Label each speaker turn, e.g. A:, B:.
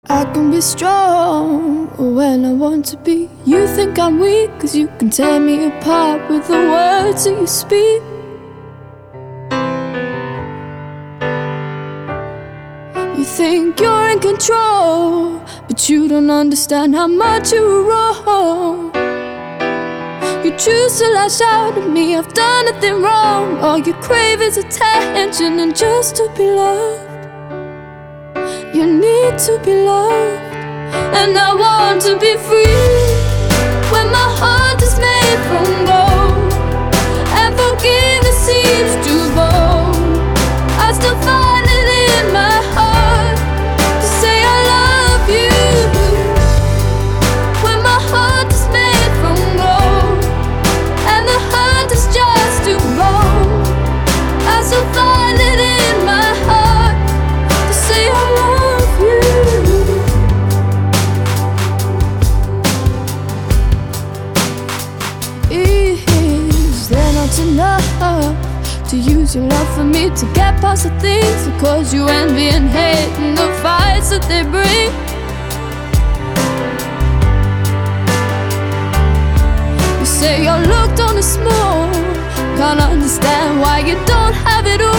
A: I can be strong when I want to be. You think I'm weak cause you can tear me apart with the words that you speak. You think you're in control, but you don't understand how much you're wrong. You choose to lash out at me, I've done nothing wrong. All you crave is attention and just to be loved. You need to be loved, and I want to be free. When my heart is made from gold and forgiveness seems too bold, I still find it in my heart to say I love you. When my heart is made from gold and the hurt is just too bold, I still find it in my heart to say I love you. Is there not enough to use your love for me to get past the things that cause you envy and hate and the fights that they bring? You say your look don't is small, can't understand why you don't have it all.